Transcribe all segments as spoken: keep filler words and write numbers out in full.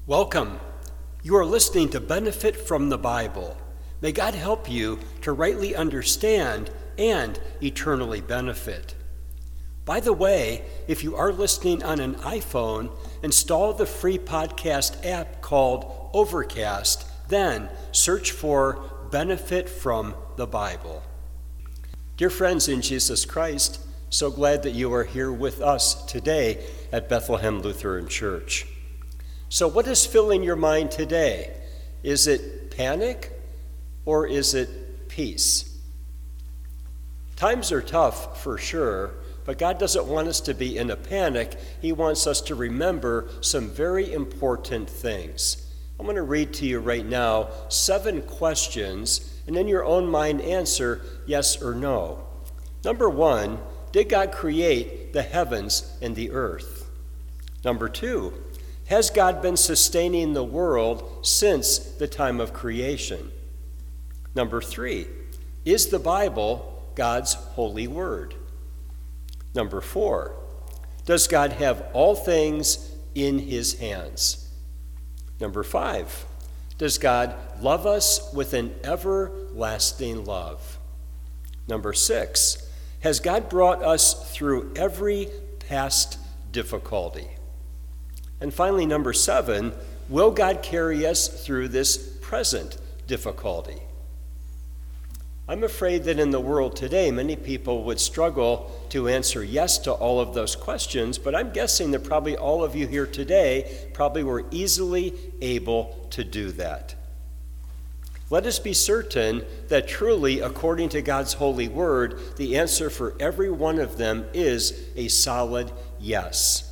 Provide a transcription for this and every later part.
Welcome. You are listening to Benefit from the Bible. May God help you to rightly understand and eternally benefit. By the way, if you are listening on an iPhone, install the free podcast app called Overcast, then search for Benefit from the Bible. Dear friends in Jesus Christ, so glad that you are here with us today at Bethlehem Lutheran Church. So what is filling your mind today? Is it panic or is it peace? Times are tough for sure, but God doesn't want us to be in a panic. He wants us to remember some very important things. I'm going to read to you right now seven questions, and in your own mind answer yes or no. Number one, did God create the heavens and the earth? Number two, has God been sustaining the world since the time of creation? Number three, is the Bible God's holy word? Number four, does God have all things in his hands? Number five, does God love us with an everlasting love? Number six, has God brought us through every past difficulty? And finally, number seven, will God carry us through this present difficulty? I'm afraid that in the world today, many people would struggle to answer yes to all of those questions, but I'm guessing that probably all of you here today probably were easily able to do that. Let us be certain that truly, according to God's holy word, the answer for every one of them is a solid yes.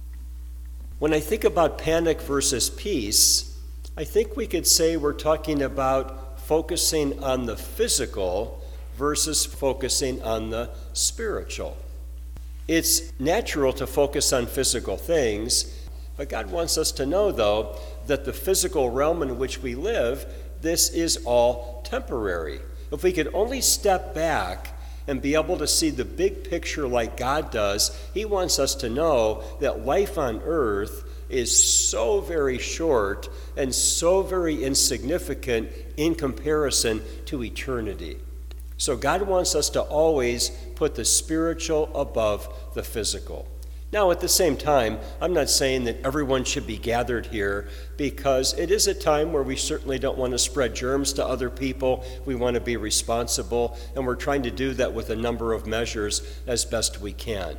When I think about panic versus peace, I think we could say we're talking about focusing on the physical versus focusing on the spiritual. It's natural to focus on physical things, but God wants us to know, though, that the physical realm in which we live, this is all temporary. If we could only step back and be able to see the big picture like God does, he wants us to know that life on earth is so very short and so very insignificant in comparison to eternity. So God wants us to always put the spiritual above the physical. Now, at the same time, I'm not saying that everyone should be gathered here, because it is a time where we certainly don't want to spread germs to other people. We want to be responsible, and we're trying to do that with a number of measures as best we can.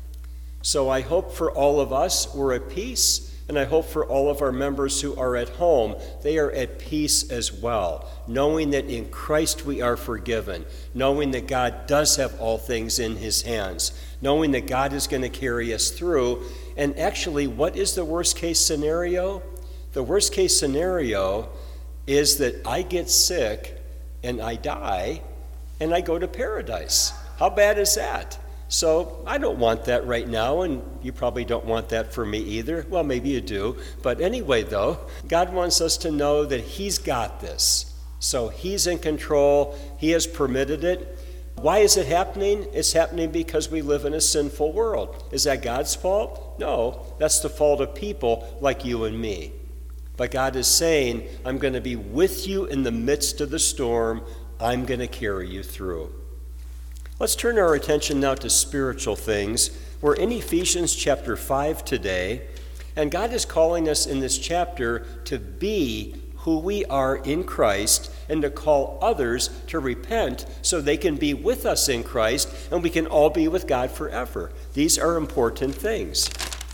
So I hope for all of us we're at peace, and I hope for all of our members who are at home, they are at peace as well, knowing that in Christ we are forgiven, knowing that God does have all things in his hands, knowing that God is going to carry us through. And actually, what is the worst case scenario? The worst case scenario is that I get sick and I die and I go to paradise. How bad is that? So I don't want that right now, and you probably don't want that for me either. Well, maybe you do. But anyway, though, God wants us to know that he's got this. So he's in control. He has permitted it. Why is it happening? It's happening because we live in a sinful world. Is that God's fault? No, that's the fault of people like you and me. But God is saying, I'm going to be with you in the midst of the storm. I'm going to carry you through. Let's turn our attention now to spiritual things. We're in Ephesians chapter five today, and God is calling us in this chapter to be who we are in Christ and to call others to repent so they can be with us in Christ and we can all be with God forever. These are important things.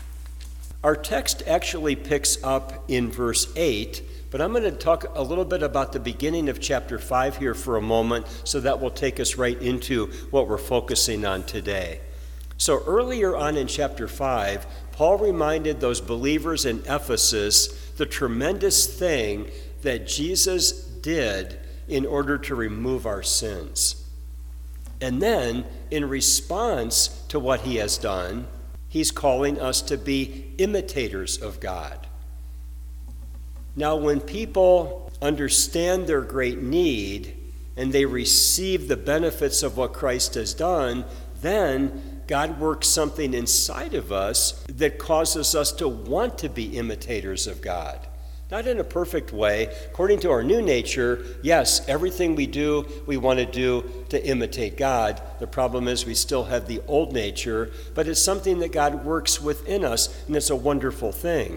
Our text actually picks up in verse eight, but I'm going to talk a little bit about the beginning of chapter five here for a moment, so that will take us right into what we're focusing on today. So earlier on in chapter five, Paul reminded those believers in Ephesus the tremendous thing that Jesus did in order to remove our sins. And then, in response to what he has done, he's calling us to be imitators of God. Now, when people understand their great need and they receive the benefits of what Christ has done, then God works something inside of us that causes us to want to be imitators of God. Not in a perfect way. According to our new nature, yes, everything we do, we want to do to imitate God. The problem is we still have the old nature, but it's something that God works within us, and it's a wonderful thing.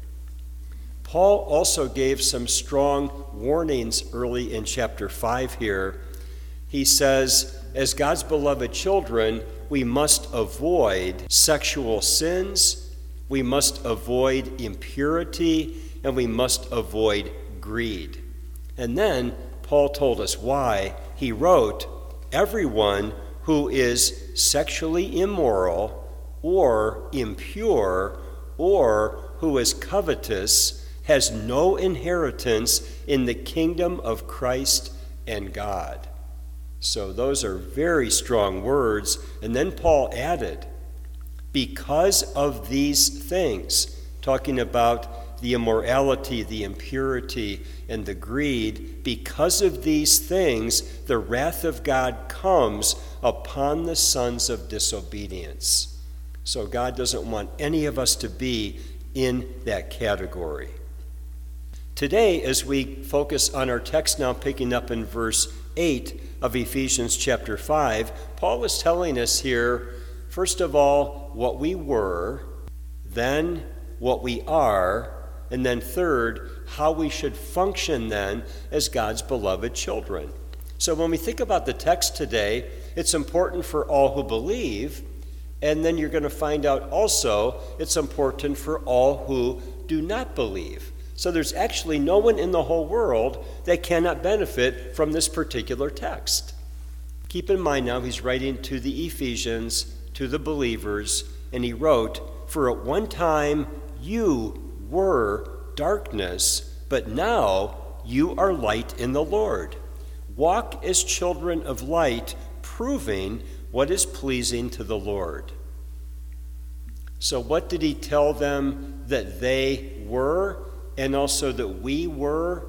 Paul also gave some strong warnings early in chapter five here. He says, as God's beloved children, we must avoid sexual sins, we must avoid impurity, and we must avoid greed. And then Paul told us why. He wrote, everyone who is sexually immoral or impure or who is covetous has no inheritance in the kingdom of Christ and God. So those are very strong words. And then Paul added, because of these things, talking about the immorality, the impurity, and the greed, because of these things, the wrath of God comes upon the sons of disobedience. So God doesn't want any of us to be in that category. Today, as we focus on our text now, picking up in verse eight of Ephesians chapter five, Paul is telling us here, first of all, what we were, then what we are, and then third, how we should function then as God's beloved children. So when we think about the text today, it's important for all who believe, and then you're going to find out also it's important for all who do not believe. So there's actually no one in the whole world that cannot benefit from this particular text. Keep in mind now, he's writing to the Ephesians, to the believers, and he wrote, for at one time you were darkness, but now you are light in the Lord. Walk as children of light, proving what is pleasing to the Lord. So what did he tell them that they were, and also that we were?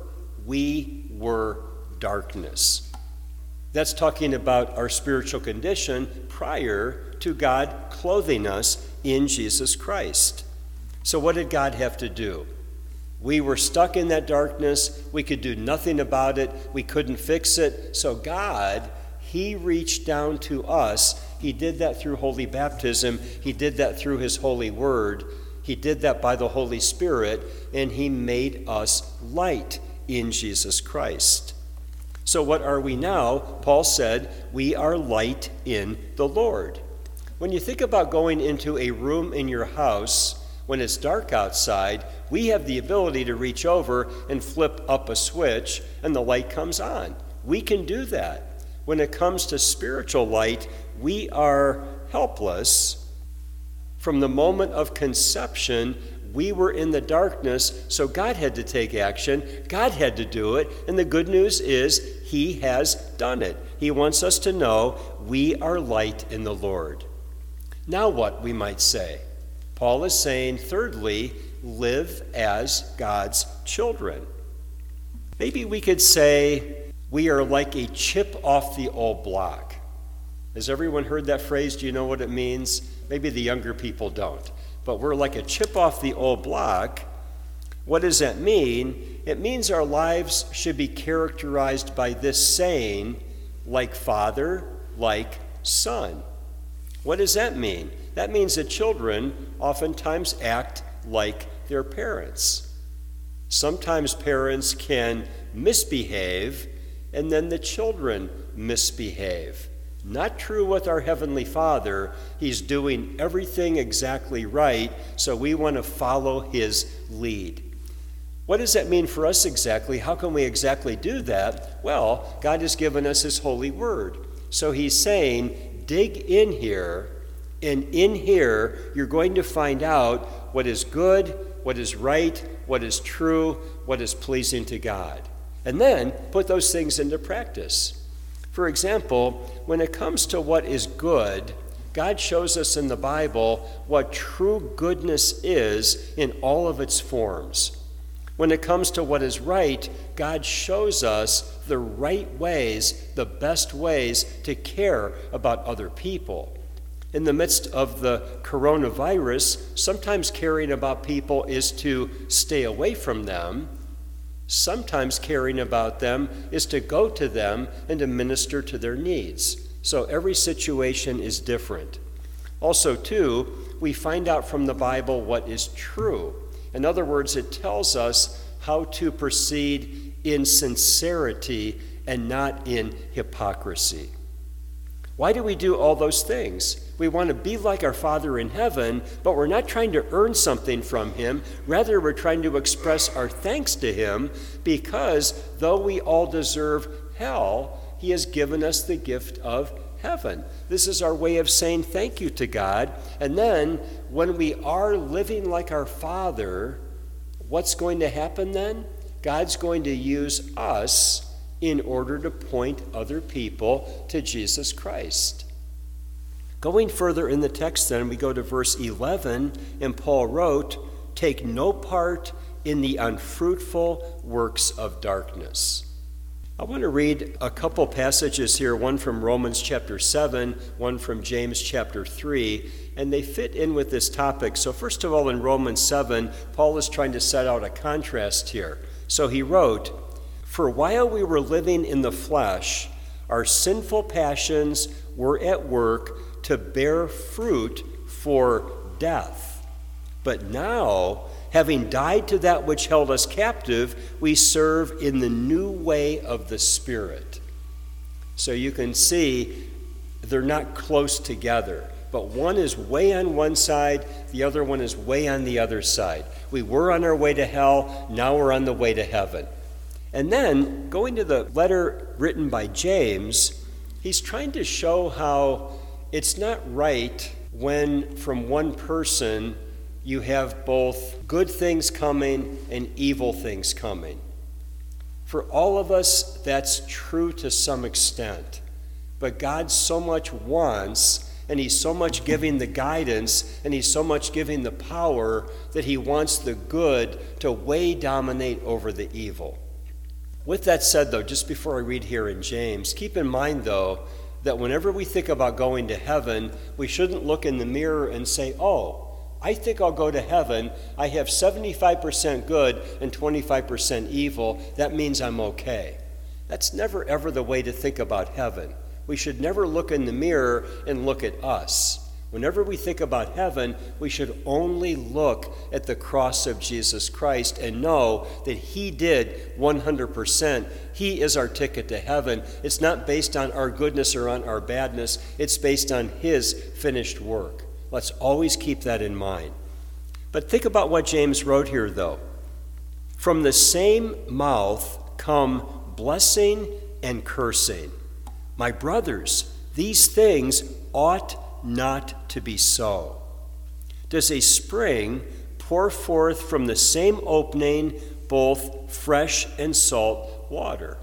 We were darkness. That's talking about our spiritual condition prior to God clothing us in Jesus Christ. So what did God have to do? We were stuck in that darkness. We could do nothing about it. We couldn't fix it. So God, he reached down to us. He did that through holy baptism. He did that through his holy word. He did that by the Holy Spirit, and he made us light in Jesus Christ. So what are we now? Paul said, we are light in the Lord. When you think about going into a room in your house, when it's dark outside, we have the ability to reach over and flip up a switch and the light comes on. We can do that. When it comes to spiritual light, we are helpless. From the moment of conception, we were in the darkness, so God had to take action. God had to do it, and the good news is he has done it. He wants us to know we are light in the Lord. Now what, we might say? Paul is saying, thirdly, live as God's children. Maybe we could say we are like a chip off the old block. Has everyone heard that phrase? Do you know what it means? Maybe the younger people don't. But we're like a chip off the old block. What does that mean? It means our lives should be characterized by this saying, like father, like son. What does that mean? That means that children oftentimes act like their parents. Sometimes parents can misbehave, and then the children misbehave. Not true with our Heavenly Father. He's doing everything exactly right, so we want to follow his lead. What does that mean for us exactly? How can we exactly do that? Well, God has given us his holy word. So he's saying, dig in here, and in here you're going to find out what is good, what is right, what is true, what is pleasing to God. And then put those things into practice. For example, when it comes to what is good, God shows us in the Bible what true goodness is in all of its forms. When it comes to what is right, God shows us the right ways, the best ways to care about other people. In the midst of the coronavirus, sometimes caring about people is to stay away from them. Sometimes caring about them is to go to them and to minister to their needs. So every situation is different. Also, too, we find out from the Bible what is true. In other words, it tells us how to proceed in sincerity and not in hypocrisy. Why do we do all those things? We want to be like our Father in heaven, but we're not trying to earn something from him. Rather, we're trying to express our thanks to him because though we all deserve hell, he has given us the gift of heaven. This is our way of saying thank you to God. And then when we are living like our Father, what's going to happen then? God's going to use us in order to point other people to Jesus Christ. Going further in the text then, we go to verse eleven, and Paul wrote, "Take no part in the unfruitful works of darkness." I want to read a couple passages here, one from Romans chapter seven, one from James chapter three, and they fit in with this topic. So first of all, in Romans seven, Paul is trying to set out a contrast here. So he wrote, "For while we were living in the flesh, our sinful passions were at work to bear fruit for death. But now, having died to that which held us captive, we serve in the new way of the Spirit." So you can see they're not close together, but one is way on one side, the other one is way on the other side. We were on our way to hell, now we're on the way to heaven. And then, going to the letter written by James, he's trying to show how it's not right when from one person you have both good things coming and evil things coming. For all of us, that's true to some extent. But God so much wants, and he's so much giving the guidance, and he's so much giving the power, that he wants the good to way dominate over the evil. With that said, though, just before I read here in James, keep in mind, though, that whenever we think about going to heaven, we shouldn't look in the mirror and say, oh, I think I'll go to heaven. I have seventy-five percent good and twenty-five percent evil. That means I'm okay. That's never, ever the way to think about heaven. We should never look in the mirror and look at us. Whenever we think about heaven, we should only look at the cross of Jesus Christ and know that he did one hundred percent. He is our ticket to heaven. It's not based on our goodness or on our badness. It's based on his finished work. Let's always keep that in mind. But think about what James wrote here, though. From the same mouth come blessing and cursing. My brothers, these things ought not to be so. Does a spring pour forth from the same opening both fresh and salt water?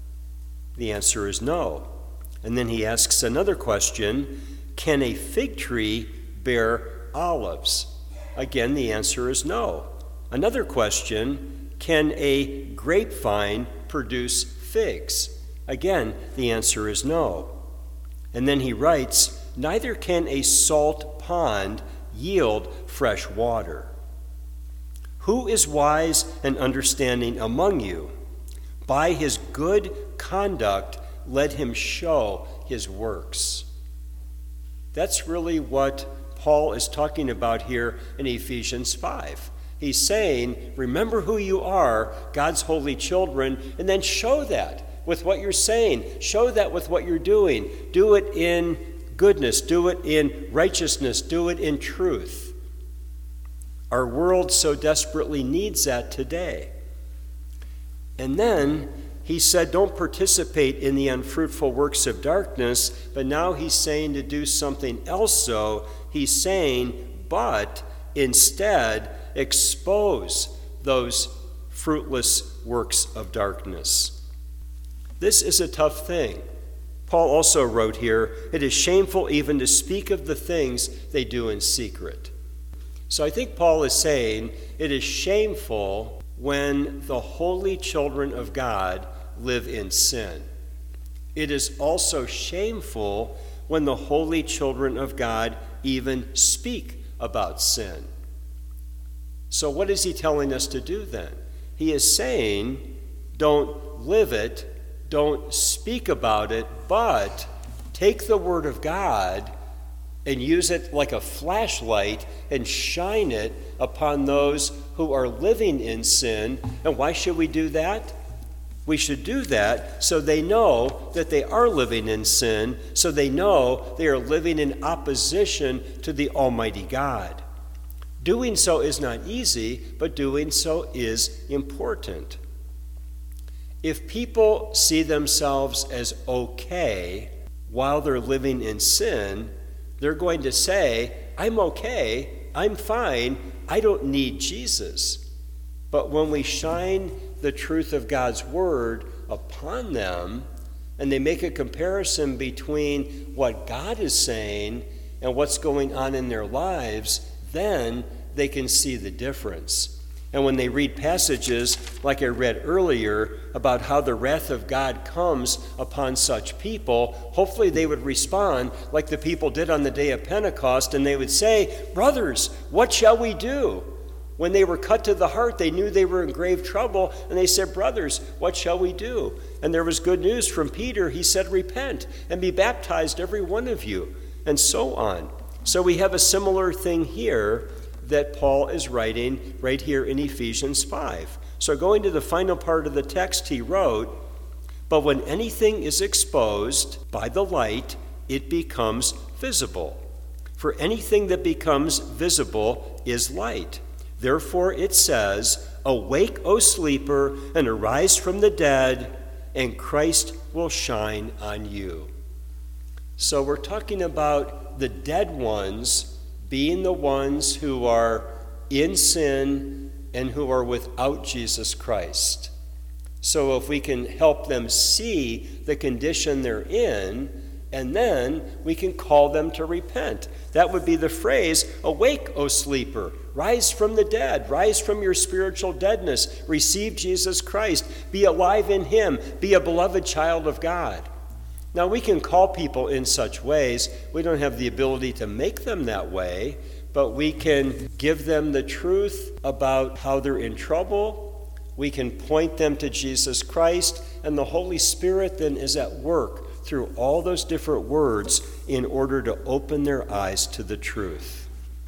The answer is no. And then he asks another question, can a fig tree bear olives? Again, the answer is no. Another question, can a grapevine produce figs? Again, the answer is no. And then he writes, neither can a salt pond yield fresh water. Who is wise and understanding among you? By his good conduct, let him show his works. That's really what Paul is talking about here in Ephesians five. He's saying, remember who you are, God's holy children, and then show that with what you're saying. Show that with what you're doing. Do it in goodness. Do it in righteousness. Do it in truth. Our world so desperately needs that today. And then he said, don't participate in the unfruitful works of darkness, but now he's saying to do something else. So he's saying, but instead expose those fruitless works of darkness. This is a tough thing. Paul also wrote here, it is shameful even to speak of the things they do in secret. So I think Paul is saying it is shameful when the holy children of God live in sin. It is also shameful when the holy children of God even speak about sin. So what is he telling us to do then? He is saying, don't live it, don't speak about it, but take the word of God and use it like a flashlight and shine it upon those who are living in sin. And why should we do that? We should do that so they know that they are living in sin, so they know they are living in opposition to the Almighty God. Doing so is not easy, but doing so is important. If people see themselves as okay while they're living in sin, they're going to say, I'm okay, I'm fine, I don't need Jesus. But when we shine the truth of God's word upon them, and they make a comparison between what God is saying and what's going on in their lives, then they can see the difference. And when they read passages like I read earlier about how the wrath of God comes upon such people, hopefully they would respond like the people did on the day of Pentecost, and they would say, brothers, what shall we do? When they were cut to the heart, they knew they were in grave trouble, and they said, brothers, what shall we do? And there was good news from Peter. He said, repent and be baptized, every one of you, and so on. So we have a similar thing here that Paul is writing right here in Ephesians five. So going to the final part of the text, he wrote, but when anything is exposed by the light, it becomes visible. For anything that becomes visible is light. Therefore it says, awake, O sleeper, and arise from the dead, and Christ will shine on you. So we're talking about the dead ones being the ones who are in sin and who are without Jesus Christ. So if we can help them see the condition they're in, and then we can call them to repent. That would be the phrase, awake, O sleeper, rise from the dead, rise from your spiritual deadness, receive Jesus Christ, be alive in him, be a beloved child of God. Now, we can call people in such ways. We don't have the ability to make them that way, but we can give them the truth about how they're in trouble. We can point them to Jesus Christ, and the Holy Spirit then is at work through all those different words in order to open their eyes to the truth.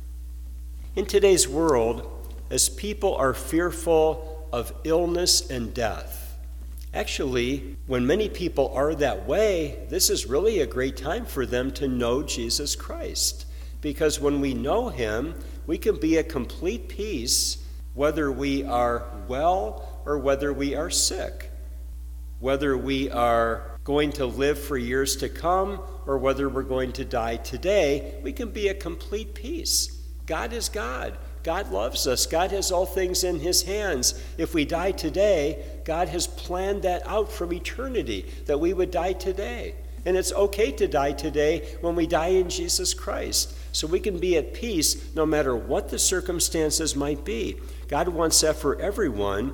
In today's world, as people are fearful of illness and death, actually, when many people are that way, this is really a great time for them to know Jesus Christ. Because when we know him, we can be at complete peace whether we are well or whether we are sick, whether we are going to live for years to come or whether we're going to die today. We can be at complete peace. God is God. God loves us. God has all things in his hands. If we die today, God has planned that out from eternity, that we would die today. And it's okay to die today when we die in Jesus Christ. So we can be at peace no matter what the circumstances might be. God wants that for everyone.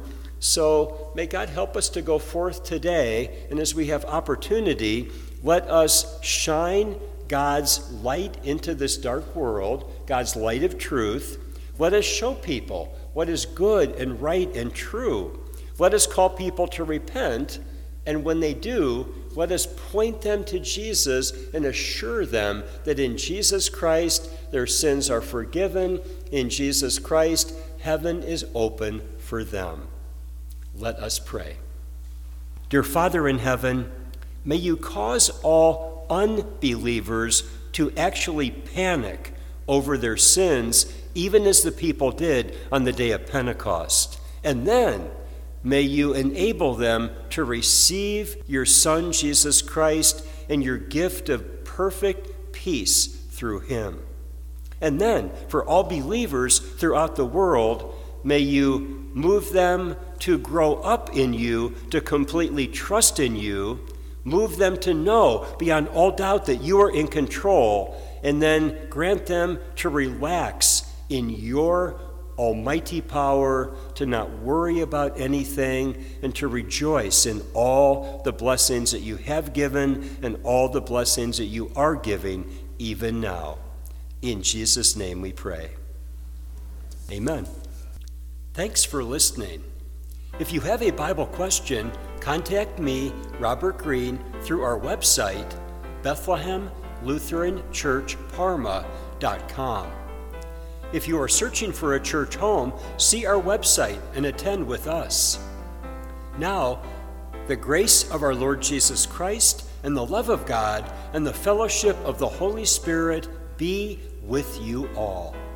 So may God help us to go forth today. And as we have opportunity, let us shine God's light into this dark world, God's light of truth. Let us show people what is good and right and true. Let us call people to repent, and when they do, let us point them to Jesus and assure them that in Jesus Christ their sins are forgiven. In Jesus Christ, heaven is open for them. Let us pray. Dear Father in heaven, may you cause all unbelievers to actually panic over their sins, even as the people did on the day of Pentecost. And then may you enable them to receive your Son, Jesus Christ, and your gift of perfect peace through him. And then, for all believers throughout the world, may you move them to grow up in you, to completely trust in you, move them to know beyond all doubt that you are in control, and then grant them to relax in your almighty power to not worry about anything and to rejoice in all the blessings that you have given and all the blessings that you are giving even now. In Jesus' name we pray. Amen. Thanks for listening. If you have a Bible question, contact me, Robert Green, through our website, Bethlehem Lutheran Church Parma dot com. If you are searching for a church home, see our website and attend with us. Now, the grace of our Lord Jesus Christ and the love of God and the fellowship of the Holy Spirit be with you all.